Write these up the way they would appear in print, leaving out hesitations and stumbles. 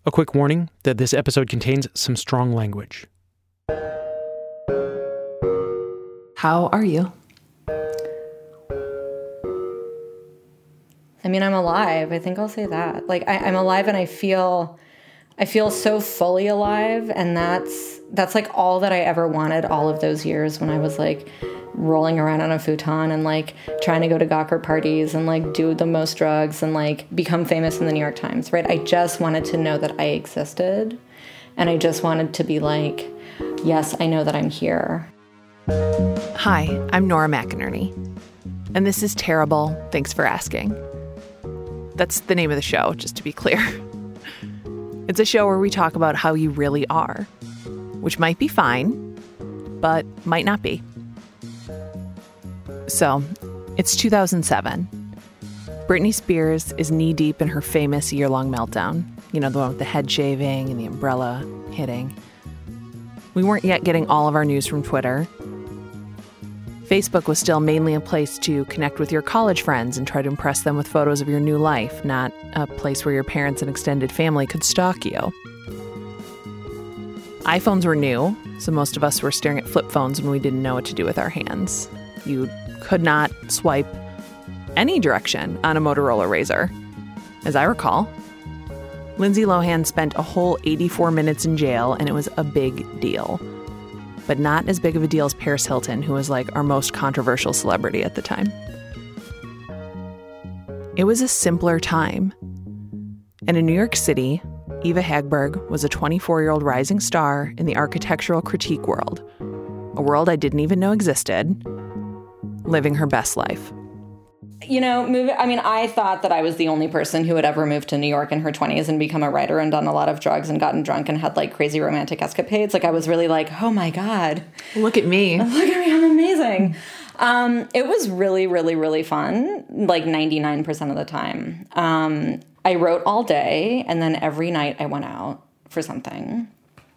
A quick warning that this episode contains some strong language. How are you? I mean, I'm alive. I think I'll say that. Like, I'm alive, and I feel so fully alive, and that's like all that I ever wanted all of those years when I was like rolling around on a futon and like trying to go to Gawker parties and like do the most drugs and like become famous in the New York Times, right? I just wanted to know that I existed, and I just wanted to be like, yes, I know that I'm here. Hi, I'm Nora McInerney, and this is Terrible, Thanks for Asking. That's the name of the show, just to be clear. It's a show where we talk about how you really are, which might be fine, but might not be. So, it's 2007. Britney Spears is knee-deep in her famous year-long meltdown. You know, the one with the head shaving and the umbrella hitting. We weren't yet getting all of our news from Twitter. Facebook was still mainly a place to connect with your college friends and try to impress them with photos of your new life, not a place where your parents and extended family could stalk you. iPhones were new, so most of us were staring at flip phones when we didn't know what to do with our hands. You could not swipe any direction on a Motorola Razr, as I recall. Lindsay Lohan spent a whole 84 minutes in jail, and it was a big deal. But not as big of a deal as Paris Hilton, who was like our most controversial celebrity at the time. It was a simpler time. And in New York City, Eva Hagberg was a 24-year-old rising star in the architectural critique world, a world I didn't even know existed, living her best life. You know, I thought that I was the only person who had ever moved to New York in her 20s and become a writer and done a lot of drugs and gotten drunk and had like crazy romantic escapades. Like, I was really like, oh my God. Look at me. Look at me, I'm amazing. It was really, really, really fun, like 99% of the time. I wrote all day, and then every night I went out for something.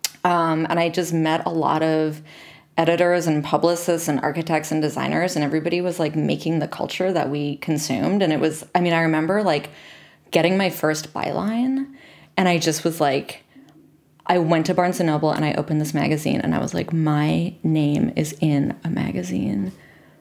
And I just met a lot of editors and publicists and architects and designers, and everybody was like making the culture that we consumed. And it was, I remember like getting my first byline, and I just was like, I went to Barnes & Noble and I opened this magazine and I was like, my name is in a magazine.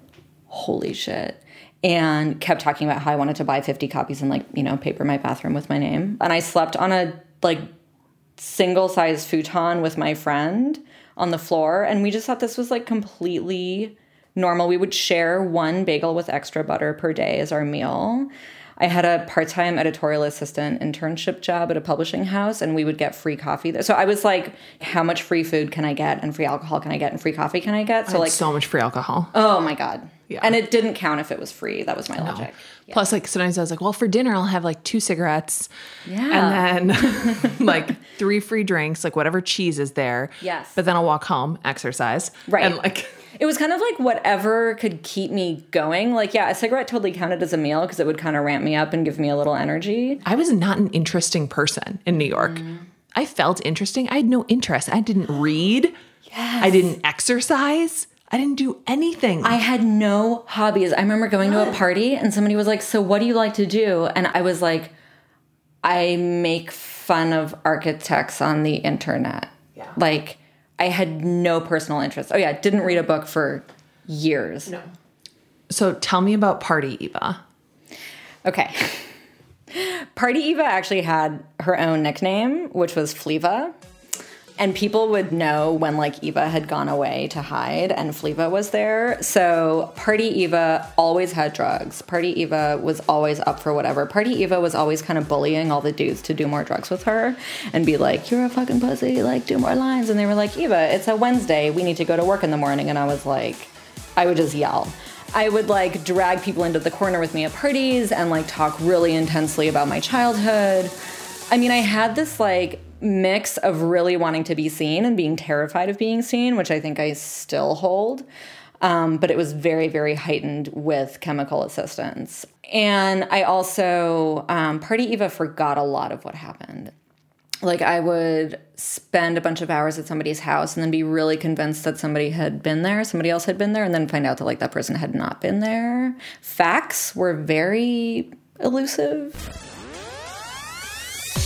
Holy shit. And kept talking about how I wanted to buy 50 copies and like, you know, paper my bathroom with my name. And I slept on a like single-size futon with my friend on the floor, and we just thought this was like completely normal. We would share one bagel with extra butter per day as our meal. I had a part-time editorial assistant internship job at a publishing house, and we would get free coffee there. So I was like, how much free food can I get, and free alcohol can I get, and free coffee can I get? So like so much free alcohol. Oh my God. Yeah. And it didn't count if it was free. That was my logic. Yeah. Plus, like, sometimes I was like, well, for dinner, I'll have like 2 cigarettes. Yeah. And then like 3 free drinks, like whatever cheese is there. Yes. But then I'll walk home, exercise. Right. And like, it was kind of like whatever could keep me going. Like, yeah, a cigarette totally counted as a meal because it would kind of ramp me up and give me a little energy. I was not an interesting person in New York. I felt interesting. I had no interest. I didn't read. Yes. I didn't exercise. I didn't do anything. I had no hobbies. I remember going to a party and somebody was like, so what do you like to do? And I was like, I make fun of architects on the internet. Yeah. Like, I had no personal interest. Oh yeah, didn't read a book for years. No. So tell me about Party Eva. Okay. Party Eva actually had her own nickname, which was Fleva. And people would know when, like, Eva had gone away to hide and Fleva was there. So Party Eva always had drugs. Party Eva was always up for whatever. Party Eva was always kind of bullying all the dudes to do more drugs with her and be like, you're a fucking pussy, like, do more lines. And they were like, Eva, it's a Wednesday. We need to go to work in the morning. And I was like, I would just yell. I would, like, drag people into the corner with me at parties and, like, talk really intensely about my childhood. I mean, I had this, like, mix of really wanting to be seen and being terrified of being seen, which I think I still hold. But it was very, very heightened with chemical assistance. And I also, Party Eva forgot a lot of what happened. Like, I would spend a bunch of hours at somebody's house and then be really convinced that somebody had been there, somebody else had been there, and then find out that, like, that person had not been there. Facts were very elusive.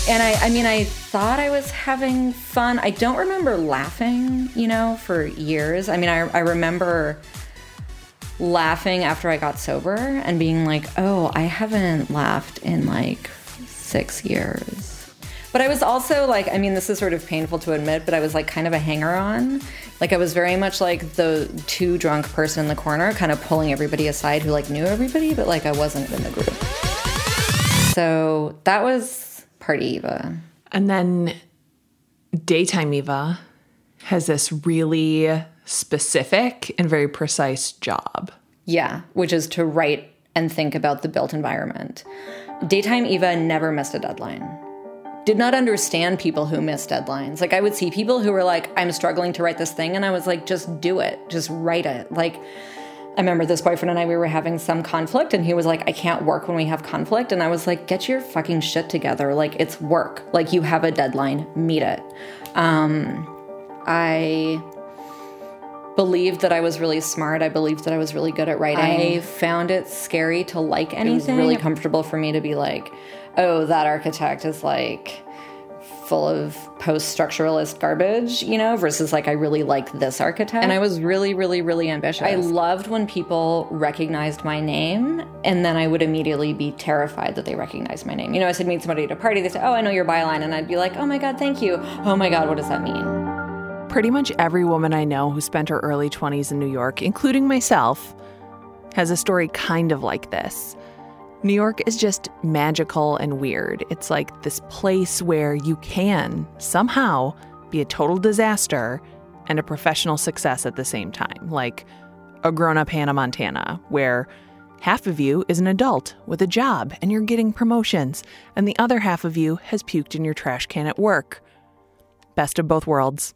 And I thought I was having fun. I don't remember laughing, for years. I remember laughing after I got sober and being like, oh, I haven't laughed in like 6 years. But I was also like, this is sort of painful to admit, but I was like kind of a hanger-on. Like I was very much like the too drunk person in the corner, kind of pulling everybody aside who like knew everybody, but like I wasn't in the group. So that was Party Eva. And then Daytime Eva has this really specific and very precise job. Yeah, which is to write and think about the built environment. Daytime Eva never missed a deadline. Did not understand people who missed deadlines. Like I would see people who were like, I'm struggling to write this thing. And I was like, just do it. Just write it. Like, I remember this boyfriend and I, we were having some conflict and he was like, I can't work when we have conflict. And I was like, get your fucking shit together. Like it's work. Like you have a deadline, meet it. I believed that I was really smart. I believed that I was really good at writing. I found it scary to like anything. It was really comfortable for me to be like, oh, that architect is like full of post-structuralist garbage, versus like I really like this architect. And I was really, really, really ambitious. I loved when people recognized my name and then I would immediately be terrified that they recognized my name. I said meet somebody at a party, they say, oh, I know your byline. And I'd be like, oh my God, thank you. Oh my God, what does that mean? Pretty much every woman I know who spent her early 20s in New York, including myself, has a story kind of like this. New York is just magical and weird. It's like this place where you can somehow be a total disaster and a professional success at the same time. Like a grown-up Hannah Montana, where half of you is an adult with a job and you're getting promotions, and the other half of you has puked in your trash can at work. Best of both worlds.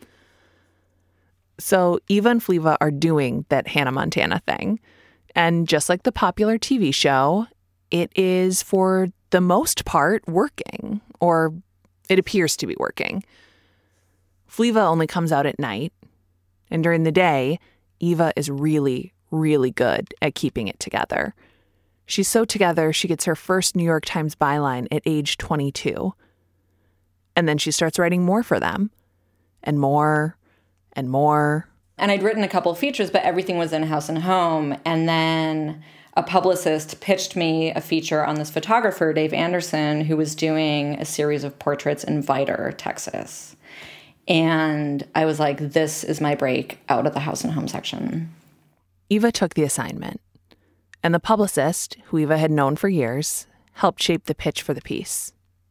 So Eva and Fliva are doing that Hannah Montana thing. And just like the popular TV show, it is, for the most part, working, or it appears to be working. Fliva only comes out at night, and during the day, Eva is really, really good at keeping it together. She's so together, she gets her first New York Times byline at age 22. And then she starts writing more for them, and more, and more. And I'd written a couple of features, but everything was in House and Home. And then a publicist pitched me a feature on this photographer, Dave Anderson, who was doing a series of portraits in Vidor, Texas. And I was like, this is my break out of the House and Home section. Eva took the assignment. And the publicist, who Eva had known for years, helped shape the pitch for the piece.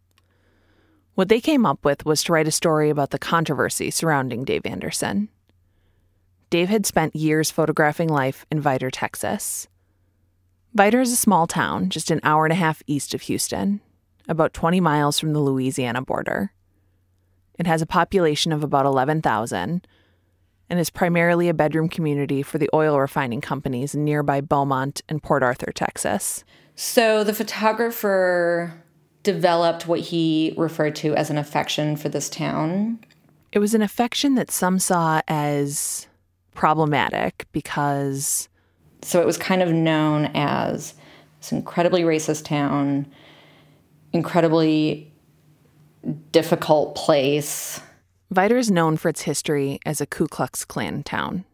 What they came up with was to write a story about the controversy surrounding Dave Anderson. Dave had spent years photographing life in Vidor, Texas. Vidor is a small town just an hour and a half east of Houston, about 20 miles from the Louisiana border. It has a population of about 11,000 and is primarily a bedroom community for the oil refining companies in nearby Beaumont and Port Arthur, Texas. So the photographer developed what he referred to as an affection for this town. It was an affection that some saw as problematic because... So it was kind of known as this incredibly racist town, incredibly difficult place. Vidor is known for its history as a Ku Klux Klan town.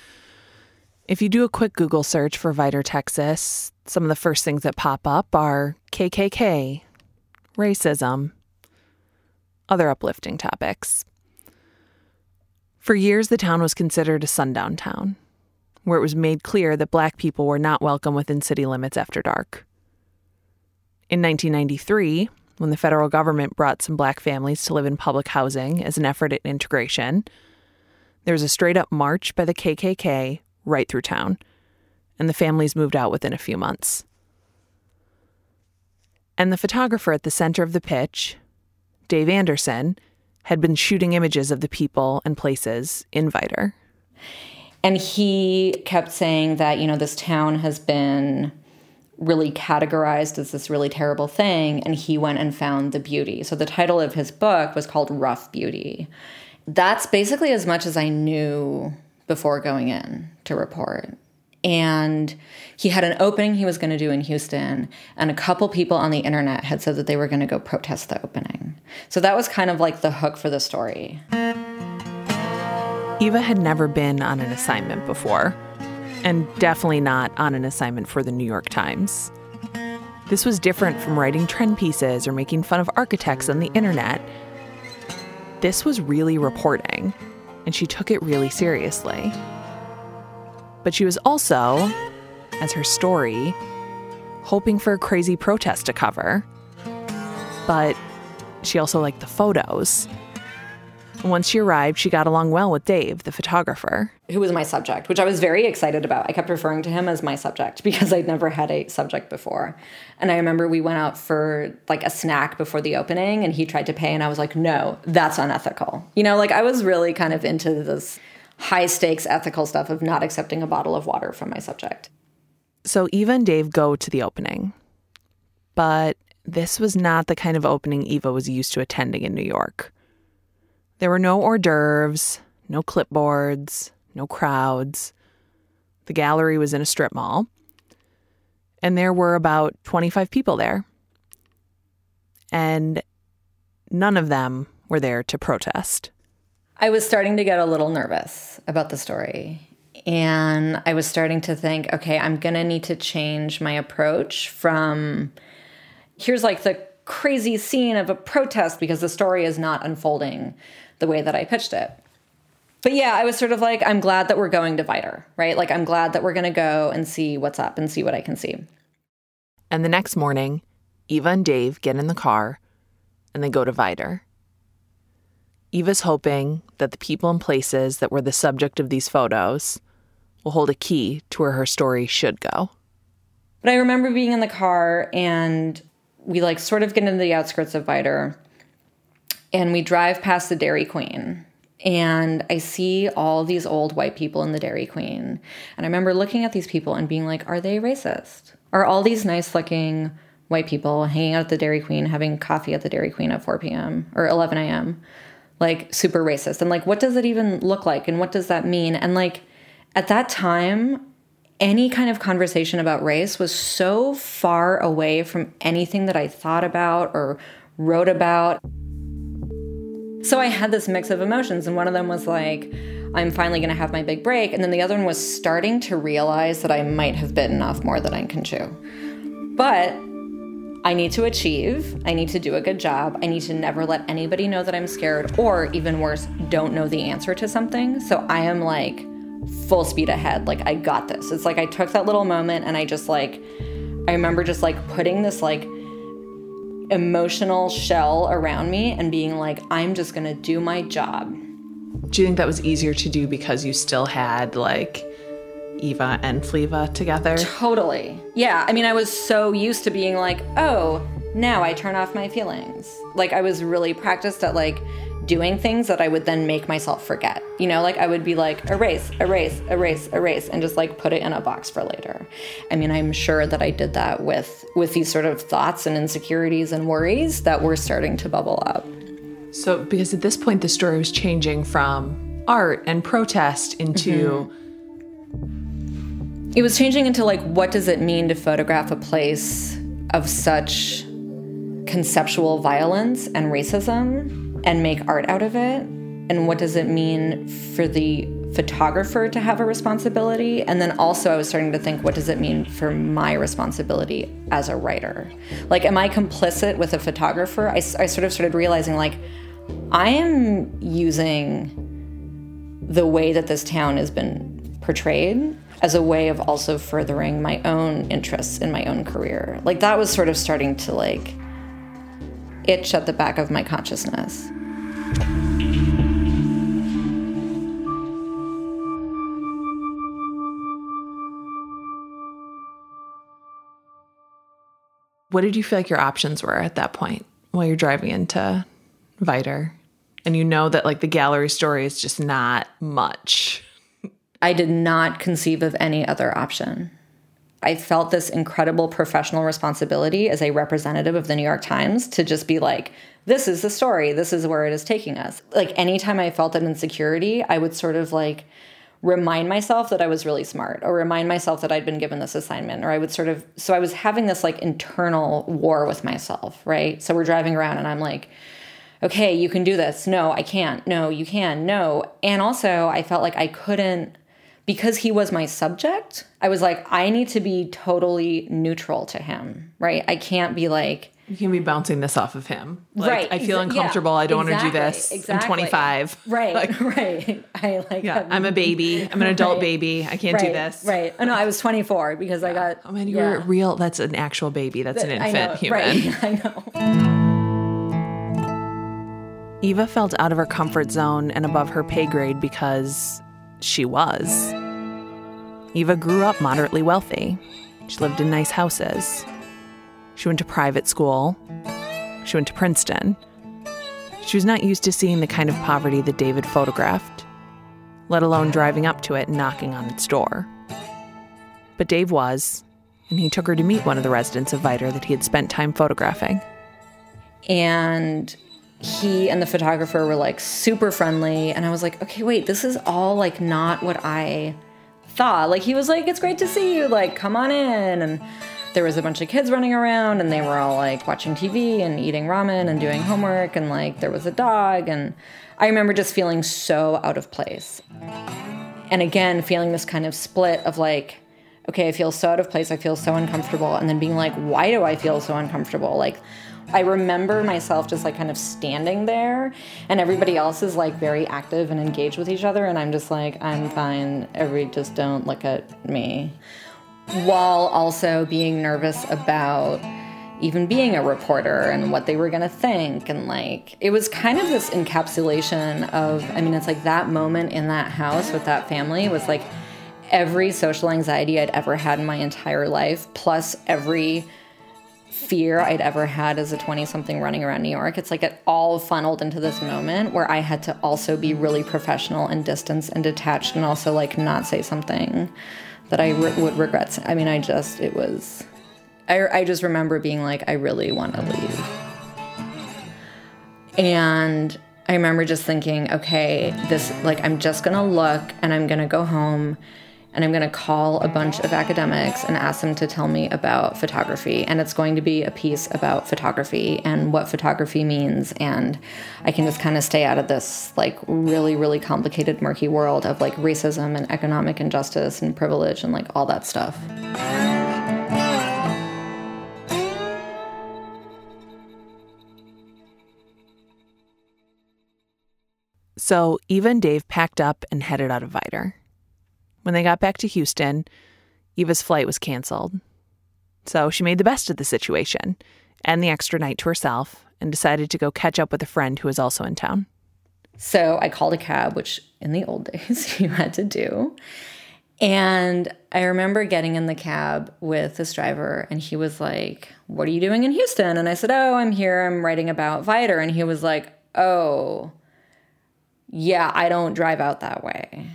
If you do a quick Google search for Vidor, Texas, some of the first things that pop up are KKK, racism, other uplifting topics. For years, the town was considered a sundown town, where it was made clear that Black people were not welcome within city limits after dark. In 1993, when the federal government brought some Black families to live in public housing as an effort at integration, there was a straight-up march by the KKK right through town, and the families moved out within a few months. And the photographer at the center of the pitch, Dave Anderson, had been shooting images of the people and places in Vidor. And he kept saying that, this town has been really categorized as this really terrible thing, and he went and found the beauty. So the title of his book was called Rough Beauty. That's basically as much as I knew before going in to report. And he had an opening he was going to do in Houston, and a couple people on the internet had said that they were going to go protest the opening. So that was kind of like the hook for the story. Eva had never been on an assignment before, and definitely not on an assignment for the New York Times. This was different from writing trend pieces or making fun of architects on the internet. This was really reporting, and she took it really seriously. But she was also, as her story, hoping for a crazy protest to cover. But she also liked the photos. Once she arrived, she got along well with Dave, the photographer. Who was my subject, which I was very excited about. I kept referring to him as my subject because I'd never had a subject before. And I remember we went out for like a snack before the opening, and he tried to pay, and I was like, no, that's unethical. You know, like I was really kind of into this high stakes ethical stuff of not accepting a bottle of water from my subject. So Eva and Dave go to the opening. But this was not the kind of opening Eva was used to attending in New York. There were no hors d'oeuvres, no clipboards, no crowds. The gallery was in a strip mall. And there were about 25 people there. And none of them were there to protest. I was starting to get a little nervous about the story. And I was starting to think, okay, I'm going to need to change my approach from here's like the crazy scene of a protest, because the story is not unfolding the way that I pitched it. But yeah, I was sort of like, I'm glad that we're going to VITER, right? Like, I'm glad that we're going to go and see what's up and see what I can see. And the next morning, Eva and Dave get in the car and they go to VITER. Eva's hoping that the people and places that were the subject of these photos will hold a key to where her story should go. But I remember being in the car, and we like sort of get into the outskirts of VITER, and we drive past the Dairy Queen, and I see all these old white people in the Dairy Queen. And I remember looking at these people and being like, are they racist? Are all these nice looking white people hanging out at the Dairy Queen, having coffee at the Dairy Queen at 4 p.m. or 11 a.m., like super racist? And like, what does it even look like? And what does that mean? And like, at that time, any kind of conversation about race was so far away from anything that I thought about or wrote about. So I had this mix of emotions, and one of them was like, I'm finally going to have my big break. And then the other one was starting to realize that I might have bitten off more than I can chew. But I need to achieve. I need to do a good job. I need to never let anybody know that I'm scared, or even worse, don't know the answer to something. So I am like full speed ahead. Like, I got this. It's like I took that little moment, and I just like, I remember just like putting this like emotional shell around me and being like, I'm just going to do my job. Do you think that was easier to do because you still had like Eva and Fleva together? Totally. Yeah. I mean, I was so used to being like, oh, now I turn off my feelings. Like, I was really practiced at like doing things that I would then make myself forget. You know, like I would be like, erase, erase, erase, erase, and just like put it in a box for later. I mean, I'm sure that I did that with these sort of thoughts and insecurities and worries that were starting to bubble up. So, because at this point, the story was changing from art and protest into... It was changing into like, what does it mean to photograph a place of such conceptual violence and racism and make art out of it? And what does it mean for the photographer to have a responsibility? And then also I was starting to think, what does it mean for my responsibility as a writer? Like, am I complicit with a photographer? I sort of started realizing, like, I am using the way that this town has been portrayed as a way of also furthering my own interests in my own career. Like, that was sort of starting to like itch at the back of my consciousness. What did you feel like your options were at that point while you're driving into VITER? And you know that like the gallery story is just not much. I did not conceive of any other option. I felt this incredible professional responsibility as a representative of the New York Times to just be like, this is the story. This is where it is taking us. Like, anytime I felt an insecurity, I would sort of like remind myself that I was really smart, or remind myself that I'd been given this assignment, or I would so I was having this like internal war with myself, right? So we're driving around and I'm like, okay, you can do this. No, I can't. No, you can. No. And also I felt like I couldn't, because he was my subject, I was like, I need to be totally neutral to him, right? I can't be like, you can be bouncing this off of him. Like, right. I feel uncomfortable. I don't want to do this. Exactly. I'm 25. Right. Like, right. I'm a baby. I'm an adult baby. I can't do this. Right. Oh, no, I was 24 because I got. Oh, man, you're real. That's an actual baby. That's an infant I know, human. Right. I know. Eva felt out of her comfort zone and above her pay grade because she was. Eva grew up moderately wealthy. She lived in nice houses. She went to private school. She went to Princeton. She was not used to seeing the kind of poverty that David photographed, let alone driving up to it and knocking on its door. But Dave was, and he took her to meet one of the residents of Vidor that he had spent time photographing. And he and the photographer were like super friendly, and I was like, okay, wait, this is all like not what I thought. Like, he was like, it's great to see you, like, come on in. And there was a bunch of kids running around, and they were all like watching TV and eating ramen and doing homework, and like there was a dog, and I remember just feeling so out of place. And again, feeling this kind of split of like, okay, I feel so out of place, I feel so uncomfortable, and then being like, why do I feel so uncomfortable? Like, I remember myself just like kind of standing there, and everybody else is like very active and engaged with each other, and I'm just like, I'm fine, just don't look at me. While also being nervous about even being a reporter and what they were going to think. And like, it was kind of this encapsulation of, I mean, it's like that moment in that house with that family was like every social anxiety I'd ever had in my entire life, plus every fear I'd ever had as a 20-something running around New York. It's like it all funneled into this moment where I had to also be really professional and distanced and detached, and also like not say something that I would regret. I mean, I just remember being like, I really want to leave. And I remember just thinking, okay, I'm just going to look, and I'm going to go home, and I'm going to call a bunch of academics and ask them to tell me about photography. And it's going to be a piece about photography and what photography means. And I can just kind of stay out of this like really, really complicated, murky world of like racism and economic injustice and privilege and like all that stuff. So Eva and Dave packed up and headed out of Vidor. When they got back to Houston, Eva's flight was canceled. So she made the best of the situation and the extra night to herself and decided to go catch up with a friend who was also in town. So I called a cab, which in the old days you had to do. And I remember getting in the cab with this driver, and he was like, what are you doing in Houston? And I said, oh, I'm here. I'm writing about Vidor. And he was like, oh, yeah, I don't drive out that way.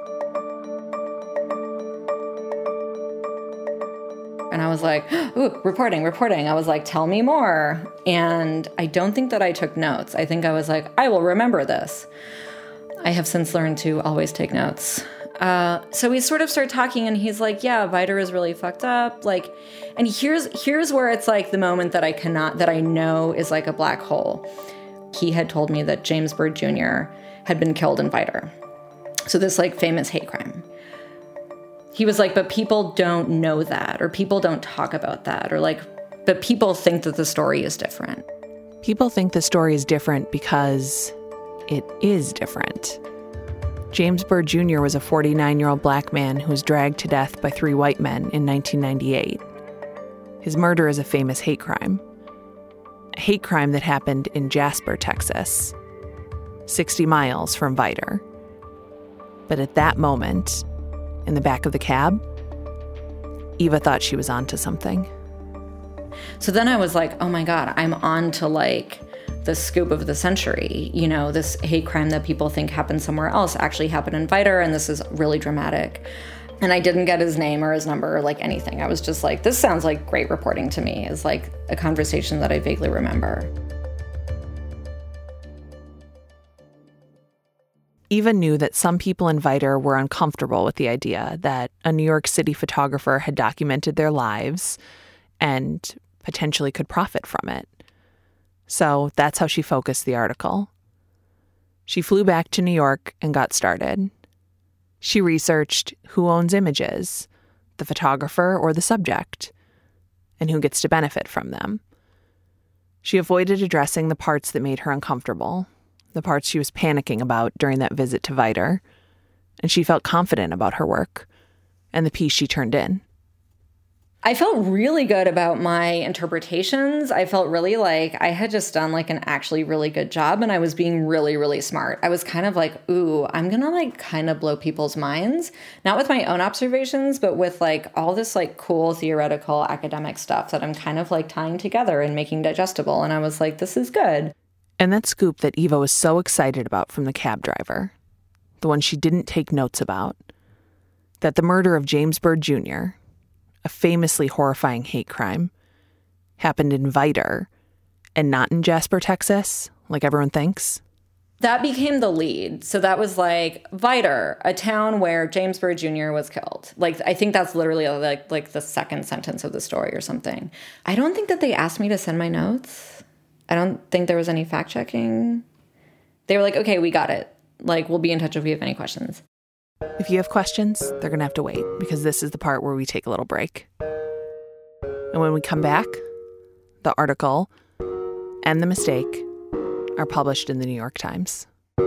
And I was like, ooh, reporting. I was like, tell me more. And I don't think that I took notes. I think I was like, I will remember this. I have since learned to always take notes. So we sort of started talking, and he's like, yeah, Vidor is really fucked up. Like, and here's where it's like the moment that I know is like a black hole. He had told me that James Byrd Jr. had been killed in Vidor. So this like famous hate crime. He was like, but people don't know that, or people don't talk about that, or like, but people think that the story is different. People think the story is different because it is different. James Byrd Jr. was a 49-year-old black man who was dragged to death by 3 white men in 1998. His murder is a famous hate crime. A hate crime that happened in Jasper, Texas, 60 miles from Vidor. But at that moment, in the back of the cab, Eva thought she was onto something. So then I was like, oh my God, I'm on to like the scoop of the century. You know, this hate crime that people think happened somewhere else actually happened in Vidor, and this is really dramatic. And I didn't get his name or his number or like anything. I was just like, this sounds like great reporting to me. It's like a conversation that I vaguely remember. Eva knew that some people in Viter were uncomfortable with the idea that a New York City photographer had documented their lives and potentially could profit from it. So that's how she focused the article. She flew back to New York and got started. She researched who owns images, the photographer or the subject, and who gets to benefit from them. She avoided addressing the parts that made her uncomfortable, the parts she was panicking about during that visit to Viter, and she felt confident about her work and the piece she turned in. I felt really good about my interpretations. I felt really like I had just done like an actually really good job, and I was being really, really smart. I was kind of like, ooh, I'm gonna like kind of blow people's minds, not with my own observations, but with like all this like cool theoretical academic stuff that I'm kind of like tying together and making digestible. And I was like, this is good. And that scoop that Eva was so excited about from the cab driver, the one she didn't take notes about, that the murder of James Byrd Jr., a famously horrifying hate crime, happened in Viter and not in Jasper, Texas, like everyone thinks. That became the lead. So that was like Viter, a town where James Byrd Jr. was killed. Like, I think that's literally like the second sentence of the story or something. I don't think that they asked me to send my notes. I don't think there was any fact checking. They were like, okay, we got it. Like, we'll be in touch if we have any questions. If you have questions, they're going to have to wait, because this is the part where we take a little break. And when we come back, the article and the mistake are published in the New York Times.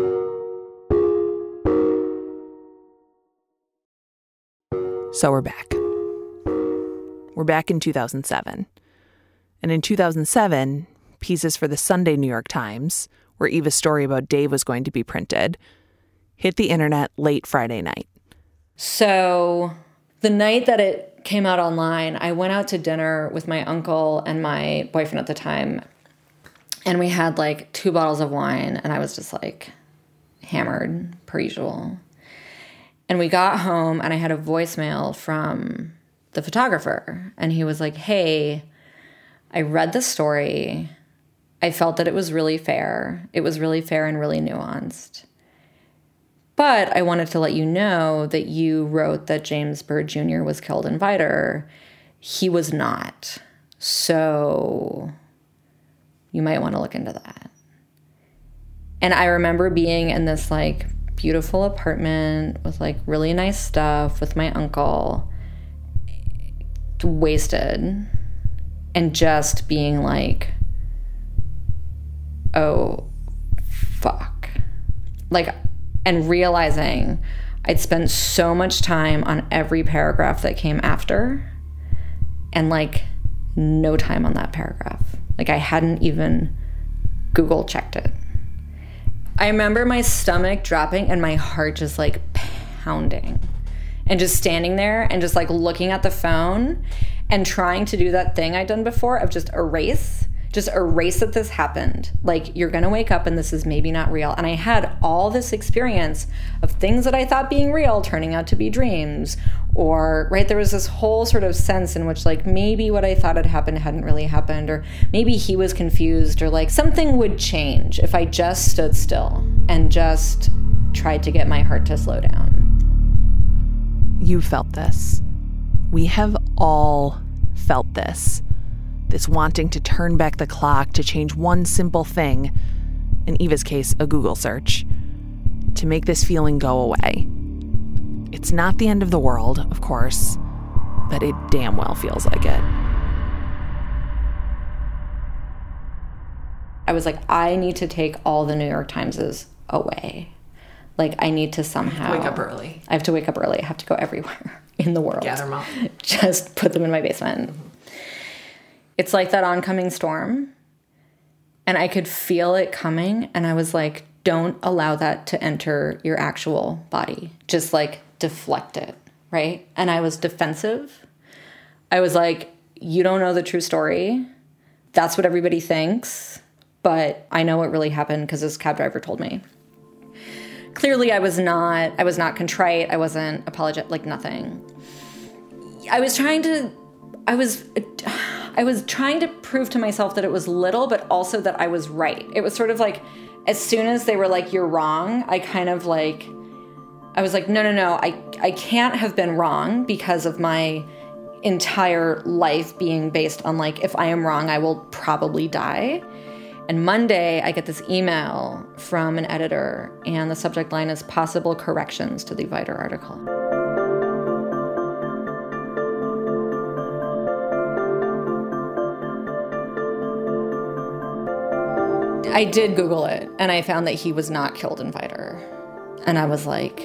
So we're back. We're back in 2007. And in 2007, pieces for the Sunday New York Times, where Eva's story about Dave was going to be printed, hit the internet late Friday night. So the night that it came out online, I went out to dinner with my uncle and my boyfriend at the time. And we had like 2 bottles of wine, and I was just like hammered per usual. And we got home, and I had a voicemail from the photographer. And he was like, hey, I read the story. I felt that it was really fair. It was really fair and really nuanced. But I wanted to let you know that you wrote that James Byrd Jr. was killed in Viter. He was not. So you might want to look into that. And I remember being in this like beautiful apartment with like really nice stuff with my uncle, wasted, and just being like, oh, fuck. Like, and realizing I'd spent so much time on every paragraph that came after, and like no time on that paragraph. Like, I hadn't even Google checked it. I remember my stomach dropping and my heart just like pounding, and just standing there and just like looking at the phone and trying to do that thing I'd done before of just erase that this happened. Like, you're gonna wake up and this is maybe not real. And I had all this experience of things that I thought being real turning out to be dreams, or, right, there was this whole sort of sense in which like maybe what I thought had happened hadn't really happened, or maybe he was confused, or like something would change if I just stood still and just tried to get my heart to slow down. You felt this. We have all felt this. This wanting to turn back the clock to change one simple thing, in Eva's case, a Google search, to make this feeling go away. It's not the end of the world, of course, but it damn well feels like it. I was like, I need to take all the New York Timeses away. Like, I need to somehow... Wake up early. I have to wake up early. I have to go everywhere in the world. Gather them up. Just put them in my basement. It's like that oncoming storm, and I could feel it coming, and I was like, don't allow that to enter your actual body. Just like deflect it, right? And I was defensive. I was like, you don't know the true story. That's what everybody thinks, but I know what really happened because this cab driver told me. Clearly, I was not contrite. I wasn't apologetic, like nothing. I was trying to prove to myself that it was little, but also that I was right. It was sort of like As soon as they were like, you're wrong, I was like, no, I can't have been wrong because of my entire life being based on like, if I am wrong, I will probably die. And Monday, I get this email from an editor, and the subject line is possible corrections to the Vider article. I did Google it, and I found that he was not killed in Vider. And I was like,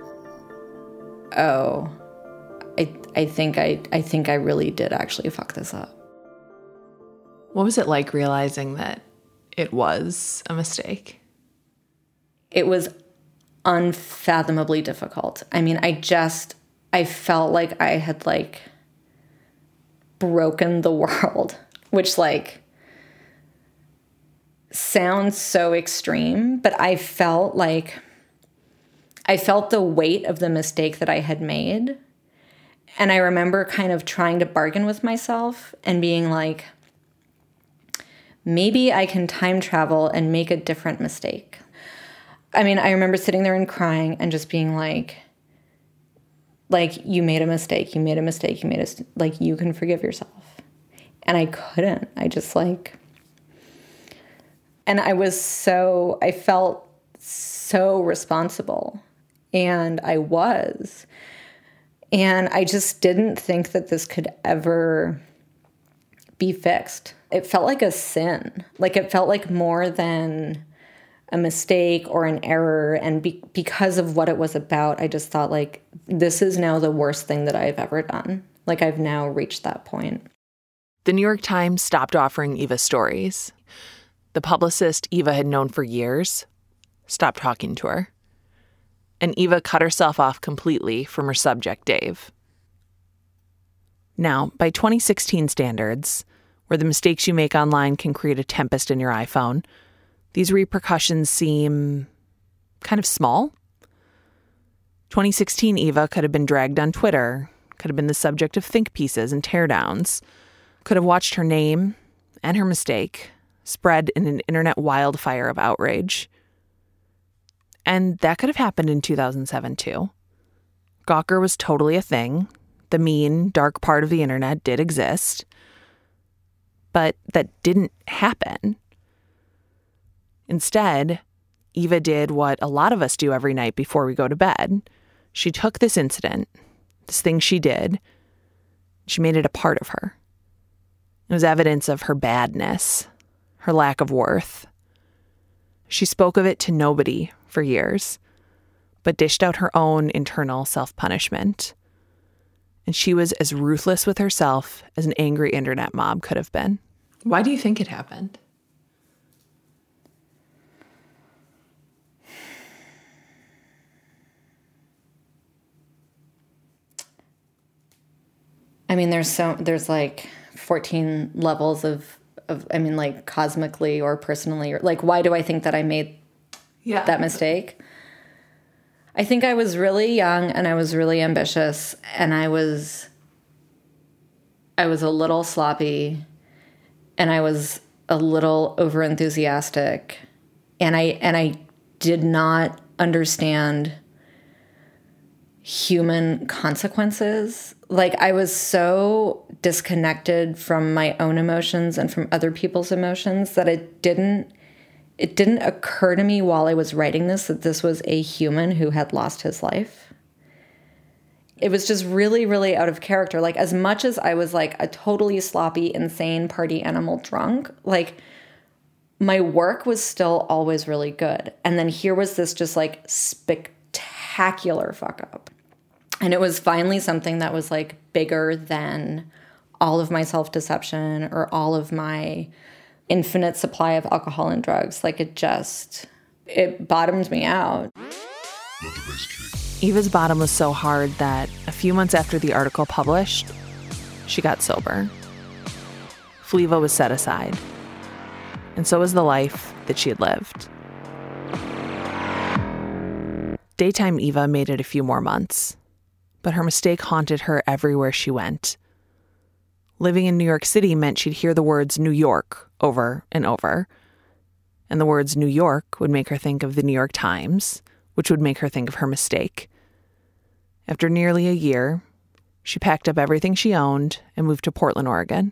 oh, I think I really did actually fuck this up. What was it like realizing that it was a mistake? It was unfathomably difficult. I mean, I felt like I had like broken the world, which like sounds so extreme, but I felt the weight of the mistake that I had made. And I remember kind of trying to bargain with myself and being like, maybe I can time travel and make a different mistake. I mean, I remember sitting there and crying and just being like, you made a mistake, you can forgive yourself. And I couldn't. I just like, and I felt so responsible. And I was. And I just didn't think that this could ever be fixed. It felt like a sin. Like it felt like more than a mistake or an error. And because of what it was about, I just thought like, this is now the worst thing that I've ever done. Like I've now reached that point. The New York Times stopped offering Eva stories. The publicist Eva had known for years stopped talking to her. And Eva cut herself off completely from her subject, Dave. Now, by 2016 standards, where the mistakes you make online can create a tempest in your iPhone, these repercussions seem kind of small. 2016 Eva could have been dragged on Twitter, could have been the subject of think pieces and teardowns, could have watched her name and her mistake spread in an internet wildfire of outrage. And that could have happened in 2007, too. Gawker was totally a thing. The mean, dark part of the internet did exist. But that didn't happen. Instead, Eva did what a lot of us do every night before we go to bed. She took this incident, this thing she did, she made it a part of her. It was evidence of her badness, her lack of worth. She spoke of it to nobody for years, but dished out her own internal self-punishment. And she was as ruthless with herself as an angry internet mob could have been. Why do you think it happened? I mean, there's like 14 levels of like cosmically or personally, or like, why do I think that I made that mistake? I think I was really young and I was really ambitious and I was a little sloppy and I was a little overenthusiastic and I did not understand human consequences. Like I was so disconnected from my own emotions and from other people's emotions that it didn't occur to me while I was writing this that this was a human who had lost his life. It was just really, really out of character. Like as much as I was like a totally sloppy, insane party animal drunk, like my work was still always really good. And then here was this just like spectacular fuck up. And it was finally something that was like bigger than all of my self-deception or all of my infinite supply of alcohol and drugs. Like it bottomed me out. Eva's bottom was so hard that a few months after the article published, she got sober. Fleva was set aside. And so was the life that she had lived. Daytime Eva made it a few more months, but her mistake haunted her everywhere she went. Living in New York City meant she'd hear the words New York over and over. And the words New York would make her think of the New York Times, which would make her think of her mistake. After nearly a year, she packed up everything she owned and moved to Portland, Oregon.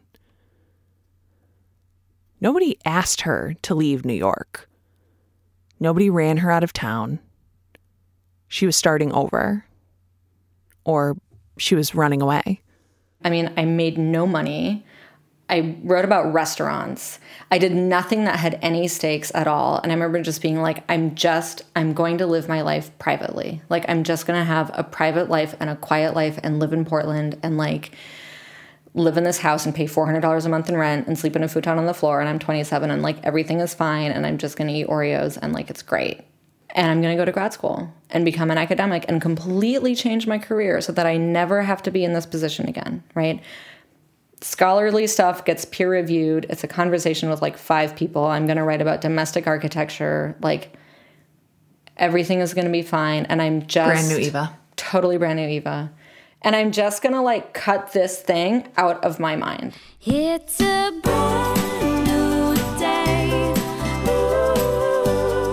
Nobody asked her to leave New York. Nobody ran her out of town. She was starting over. Or she was running away. I mean, I made no money. I wrote about restaurants. I did nothing that had any stakes at all. And I remember just being like, I'm going to live my life privately. Like, I'm just going to have a private life and a quiet life and live in Portland and like live in this house and pay $400 a month in rent and sleep in a futon on the floor. And I'm 27 and like everything is fine. And I'm just going to eat Oreos and like it's great. And I'm going to go to grad school and become an academic and completely change my career so that I never have to be in this position again, right? Scholarly stuff gets peer reviewed. It's a conversation with like 5 people. I'm going to write about domestic architecture. Like everything is going to be fine. And I'm just brand new Eva. Totally brand new Eva. And I'm just going to like cut this thing out of my mind. It's a brand new day. Ooh.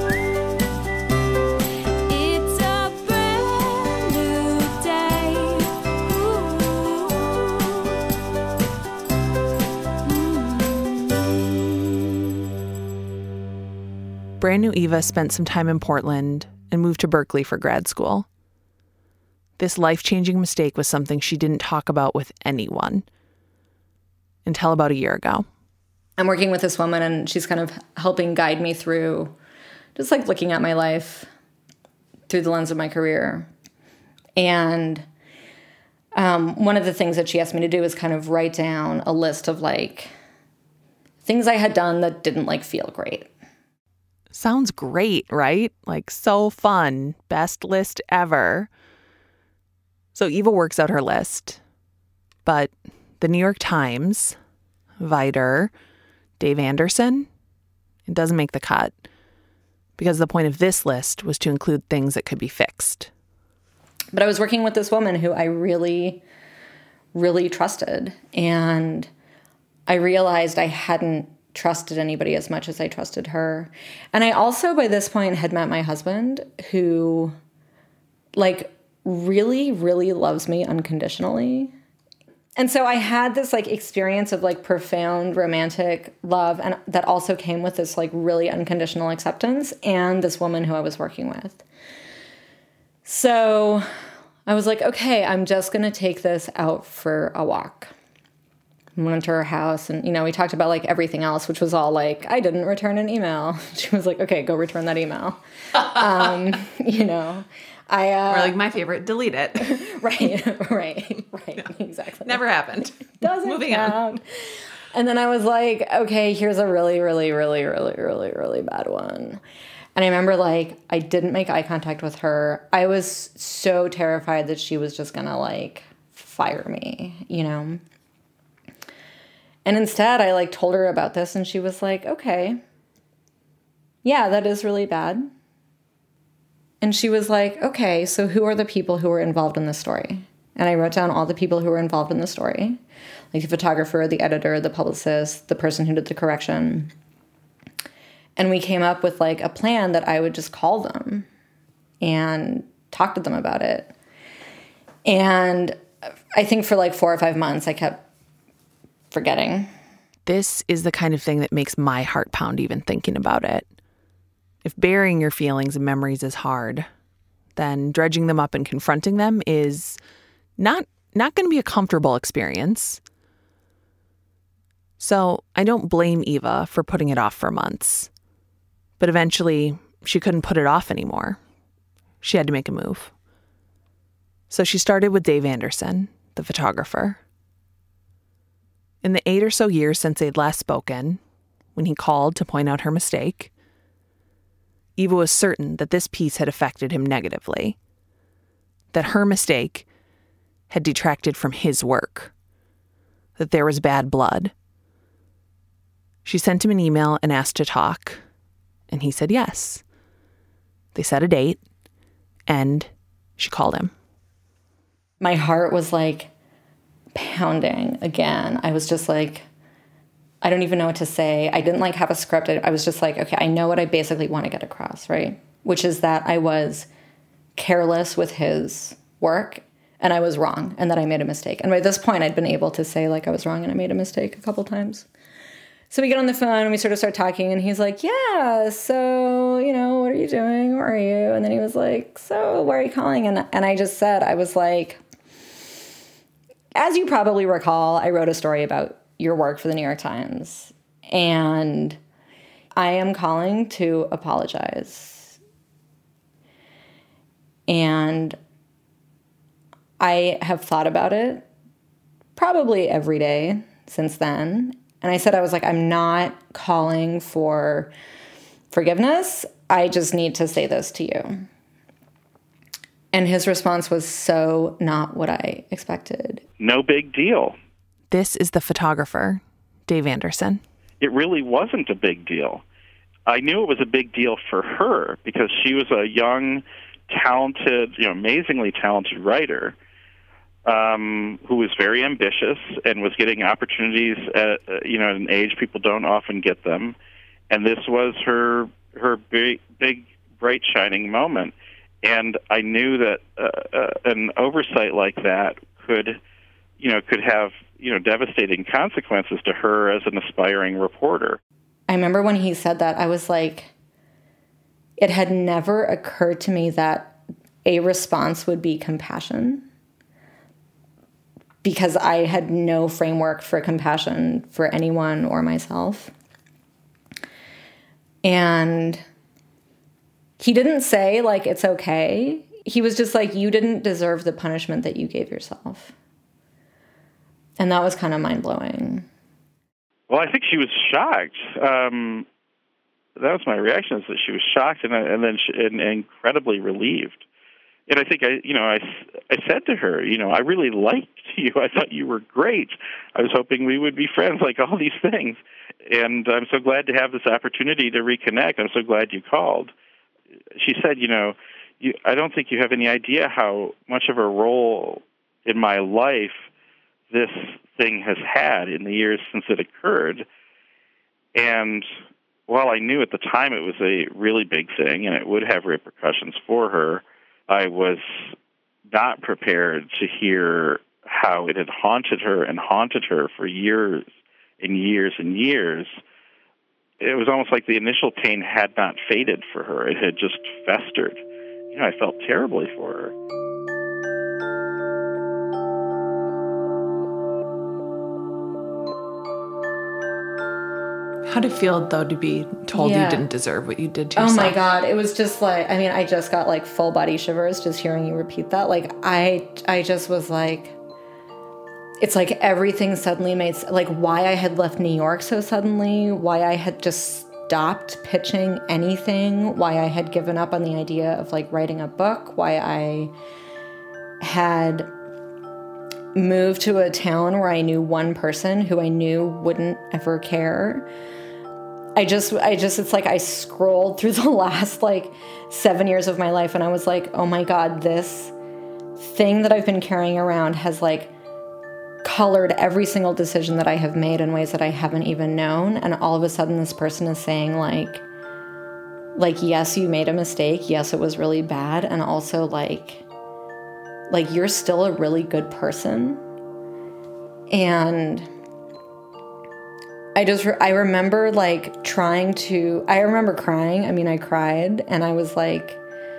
It's a brand new day. Brand new Eva spent some time in Portland and moved to Berkeley for grad school. This life-changing mistake was something she didn't talk about with anyone until about a year ago. I'm working with this woman and she's kind of helping guide me through just like looking at my life through the lens of my career. And one of the things that she asked me to do is kind of write down a list of like things I had done that didn't like feel great. Sounds great, right? Like so fun. Best list ever. So Eva works out her list. But the New York Times, Vider, Dave Anderson, it doesn't make the cut. Because the point of this list was to include things that could be fixed. But I was working with this woman who I really, really trusted. And I realized I hadn't trusted anybody as much as I trusted her. And I also, by this point, had met my husband who, like, really, really loves me unconditionally. And so I had this, like, experience of, like, profound romantic love, and that also came with this, like, really unconditional acceptance and this woman who I was working with. So I was like, okay, I'm just going to take this out for a walk. I went to her house and, you know, we talked about like everything else, which was all like, I didn't return an email. She was like, okay, go return that email. You know, or like my favorite, delete it. Right. Yeah. Exactly. Never happened. Doesn't Moving count. on. And then I was like, okay, here's a really, really, really, really, really, really bad one. And I remember like, I didn't make eye contact with her. I was so terrified that she was just gonna like fire me, you know? And instead, I like told her about this and she was like, okay, yeah, that is really bad. And she was like, okay, so who are the people who were involved in this story? And I wrote down all the people who were involved in the story, like the photographer, the editor, the publicist, the person who did the correction. And we came up with like a plan that I would just call them and talk to them about it. And I think for like 4 or 5 months, I kept forgetting. This is the kind of thing that makes my heart pound even thinking about it. If burying your feelings and memories is hard, then dredging them up and confronting them is not going to be a comfortable experience. So I don't blame Eva for putting it off for months. But eventually, she couldn't put it off anymore. She had to make a move. So she started with Dave Anderson, the photographer. In the 8 or so years since they'd last spoken, when he called to point out her mistake, Eva was certain that this piece had affected him negatively, that her mistake had detracted from his work, that there was bad blood. She sent him an email and asked to talk, and he said yes. They set a date, and she called him. My heart was like pounding again. I was just like, I don't even know what to say. I didn't like have a script. I was just like, okay, I know what I basically want to get across, right? Which is that I was careless with his work and I was wrong and that I made a mistake. And by this point, I'd been able to say like I was wrong and I made a mistake a couple times. So we get on the phone and we sort of start talking and he's like, yeah, so, what are you doing? Where are you? And then he was like, so why are you calling? And I just said, I was like, as you probably recall, I wrote a story about your work for the New York Times. And I am calling to apologize. And I have thought about it probably every day since then. And I said, I was like, I'm not calling for forgiveness. I just need to say this to you. And his response was so not what I expected. No big deal. This is the photographer, Dave Anderson. It really wasn't a big deal. I knew it was a big deal for her because she was a young, talented, amazingly talented writer who was very ambitious and was getting opportunities at an age people don't often get them. And this was her big, bright, shining moment. And I knew that an oversight like that could have devastating consequences to her as an aspiring reporter. I remember when he said that, I was like, it had never occurred to me that a response would be compassion, because I had no framework for compassion for anyone or myself. And he didn't say, like, it's okay. He was just like, you didn't deserve the punishment that you gave yourself. And that was kind of mind-blowing. Well, I think she was shocked. That was my reaction, is that she was shocked and then incredibly relieved. And I think I said to her, I really liked you. I thought you were great. I was hoping we would be friends, like all these things. And I'm so glad to have this opportunity to reconnect. I'm so glad you called. She said, I don't think you have any idea how much of a role in my life this thing has had in the years since it occurred. And while I knew at the time it was a really big thing and it would have repercussions for her, I was not prepared to hear how it had haunted her for years and years and years. It was almost like the initial pain had not faded for her. It had just festered. I felt terribly for her. How'd it feel, though, to be told you didn't deserve what you did to yourself? Oh, my God. It was just like, I just got, like, full body shivers just hearing you repeat that. Like, I just was like, it's like everything suddenly made, like, why I had left New York so suddenly, why I had just stopped pitching anything, why I had given up on the idea of, like, writing a book, why I had moved to a town where I knew one person who I knew wouldn't ever care. It's like I scrolled through the last, like, 7 years of my life and I was like, oh my God, this thing that I've been carrying around has, like, colored every single decision that I have made in ways that I haven't even known. And all of a sudden this person is saying, like, yes, you made a mistake. Yes, it was really bad. And also, like you're still a really good person. And I remember, like, I remember crying. I cried and I was like,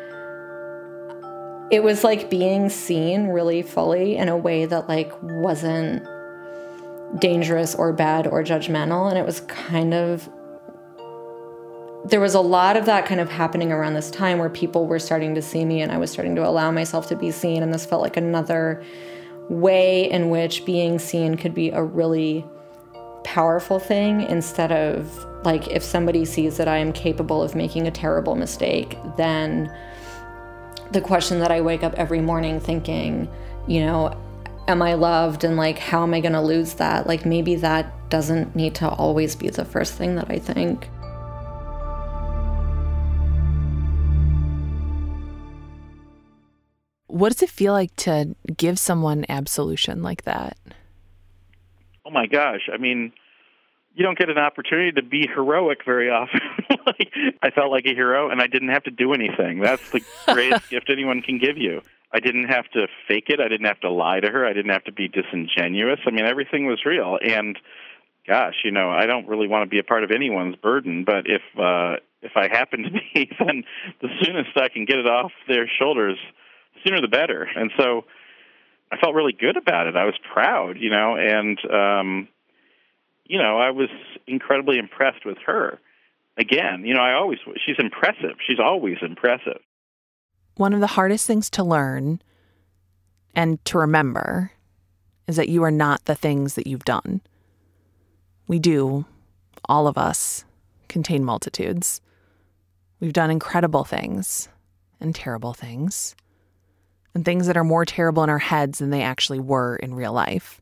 it was like being seen really fully in a way that, like, wasn't dangerous or bad or judgmental. And it was there was a lot of that kind of happening around this time where people were starting to see me and I was starting to allow myself to be seen. And this felt like another way in which being seen could be a really powerful thing, instead of, like, if somebody sees that I am capable of making a terrible mistake, then the question that I wake up every morning thinking, am I loved? And, like, how am I going to lose that? Like, maybe that doesn't need to always be the first thing that I think. What does it feel like to give someone absolution like that? Oh, my gosh. you don't get an opportunity to be heroic very often. Like, I felt like a hero, and I didn't have to do anything. That's the greatest gift anyone can give you. I didn't have to fake it. I didn't have to lie to her. I didn't have to be disingenuous. I mean, everything was real. And gosh, I don't really want to be a part of anyone's burden, but if I happen to be, then the soonest I can get it off their shoulders, sooner the better. And so I felt really good about it. I was proud, and I was incredibly impressed with her. Again, she's impressive. She's always impressive. One of the hardest things to learn and to remember is that you are not the things that you've done. We do, all of us, contain multitudes. We've done incredible things and terrible things, and things that are more terrible in our heads than they actually were in real life.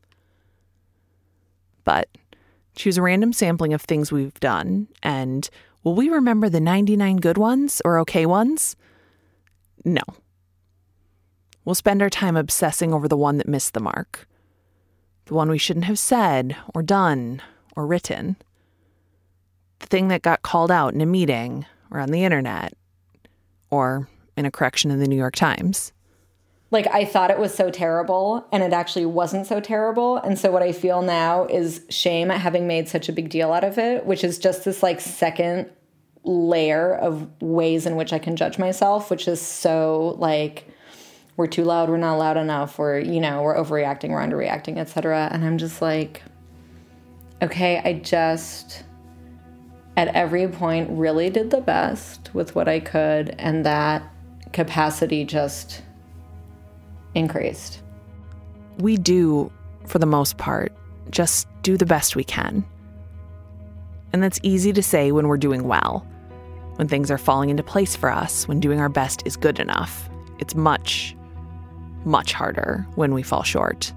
But choose a random sampling of things we've done, and will we remember the 99 good ones or okay ones? No. We'll spend our time obsessing over the one that missed the mark, the one we shouldn't have said or done or written, the thing that got called out in a meeting or on the internet or in a correction in the New York Times. Like, I thought it was so terrible, and it actually wasn't so terrible. And so what I feel now is shame at having made such a big deal out of it, which is just this, second layer of ways in which I can judge myself, which is so, we're too loud, we're not loud enough, we're overreacting, we're underreacting, etc. And I'm just like, okay, I just, at every point, really did the best with what I could, and that capacity just increased. We do, for the most part, just do the best we can. And that's easy to say when we're doing well, when things are falling into place for us, when doing our best is good enough. It's much, much harder when we fall short.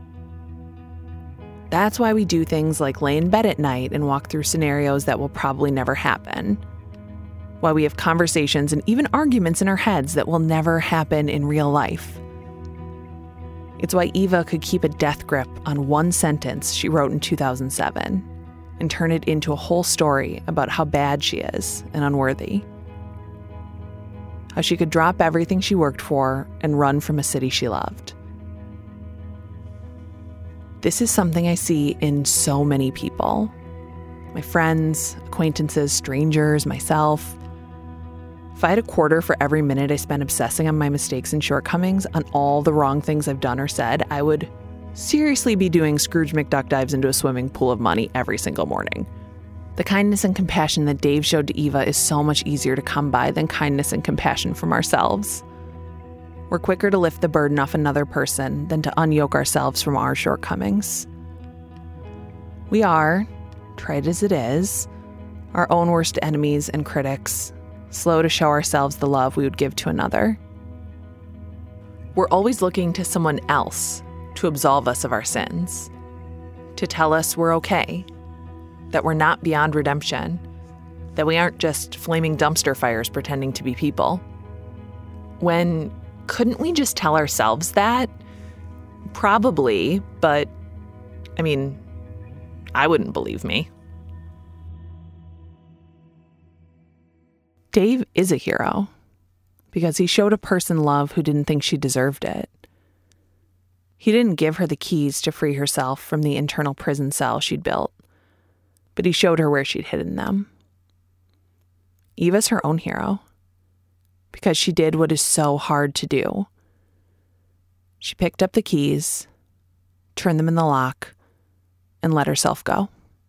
That's why we do things like lay in bed at night and walk through scenarios that will probably never happen. Why we have conversations and even arguments in our heads that will never happen in real life. It's why Eva could keep a death grip on one sentence she wrote in 2007 and turn it into a whole story about how bad she is and unworthy. How she could drop everything she worked for and run from a city she loved. This is something I see in so many people. My friends, acquaintances, strangers, myself. If I had a quarter for every minute I spent obsessing on my mistakes and shortcomings, on all the wrong things I've done or said, I would seriously be doing Scrooge McDuck dives into a swimming pool of money every single morning. The kindness and compassion that Dave showed to Eva is so much easier to come by than kindness and compassion from ourselves. We're quicker to lift the burden off another person than to unyoke ourselves from our shortcomings. We are, trite as it is, our own worst enemies and critics, slow to show ourselves the love we would give to another. We're always looking to someone else to absolve us of our sins, to tell us we're okay, that we're not beyond redemption, that we aren't just flaming dumpster fires pretending to be people. When couldn't we just tell ourselves that? Probably, but I wouldn't believe me. Dave is a hero because he showed a person love who didn't think she deserved it. He didn't give her the keys to free herself from the internal prison cell she'd built, but he showed her where she'd hidden them. Eva's her own hero because she did what is so hard to do. She picked up the keys, turned them in the lock, and let herself go.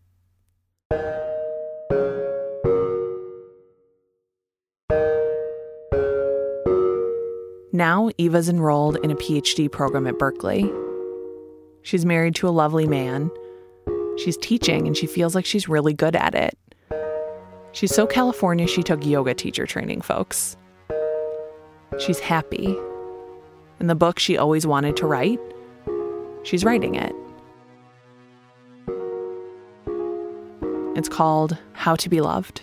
Now, Eva's enrolled in a PhD program at Berkeley. She's married to a lovely man. She's teaching, and she feels like she's really good at it. She's so California, she took yoga teacher training, folks. She's happy. And the book she always wanted to write, she's writing it. It's called How to Be Loved.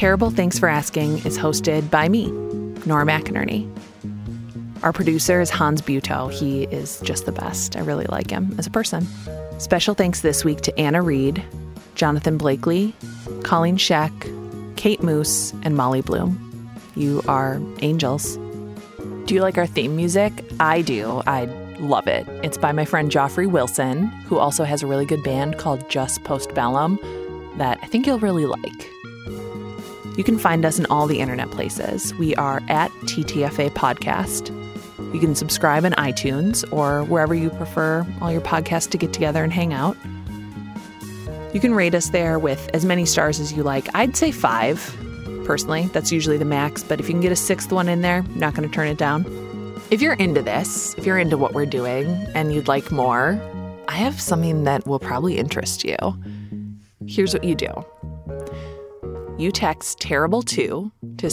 Terrible Thanks for Asking is hosted by me, Nora McInerney. Our producer is Hans Butow. He is just the best. I really like him as a person. Special thanks this week to Anna Reed, Jonathan Blakely, Colleen Scheck, Kate Moose, and Molly Bloom. You are angels. Do you like our theme music? I do. I love it. It's by my friend Joffrey Wilson, who also has a really good band called Just Postbellum that I think you'll really like. You can find us in all the internet places. We are at TTFA Podcast. You can subscribe in iTunes or wherever you prefer all your podcasts to get together and hang out. You can rate us there with as many stars as you like. I'd say 5, personally. That's usually the max, but if you can get a 6th one in there, I'm not going to turn it down. If you're into this, if you're into what we're doing and you'd like more, I have something that will probably interest you. Here's what you do. You text Terrible2 to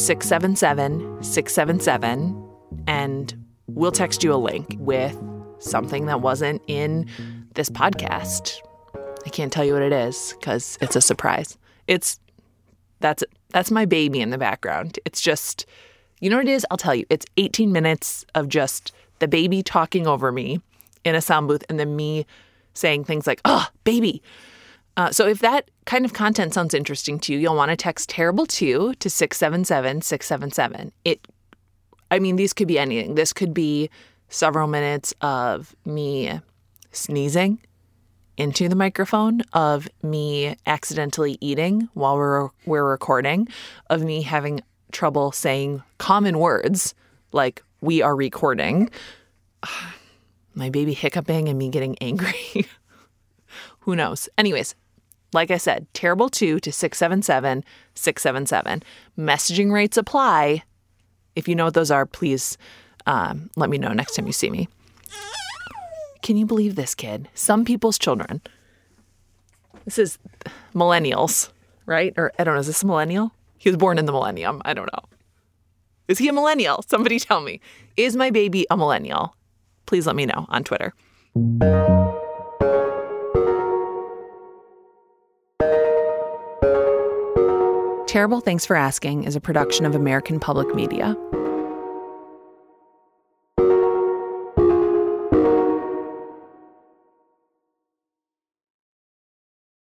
677-677, and we'll text you a link with something that wasn't in this podcast. I can't tell you what it is because it's a surprise. That's my baby in the background. It's just, you know what it is? I'll tell you. It's 18 minutes of just the baby talking over me in a sound booth and then me saying things like, "Oh, baby." So if that kind of content sounds interesting to you, you'll want to text Terrible2 to 677-677. These could be anything. This could be several minutes of me sneezing into the microphone, of me accidentally eating while we're recording, of me having trouble saying common words like "we are recording," my baby hiccuping and me getting angry. Who knows? Anyways, like I said, Terrible2 to 677-677. Messaging rates apply. If you know what those are, please let me know next time you see me. Can you believe this kid? Some people's children. This is millennials, right? Or I don't know, is this a millennial? He was born in the millennium. I don't know. Is he a millennial? Somebody tell me. Is my baby a millennial? Please let me know on Twitter. Terrible Thanks for Asking is a production of American Public Media.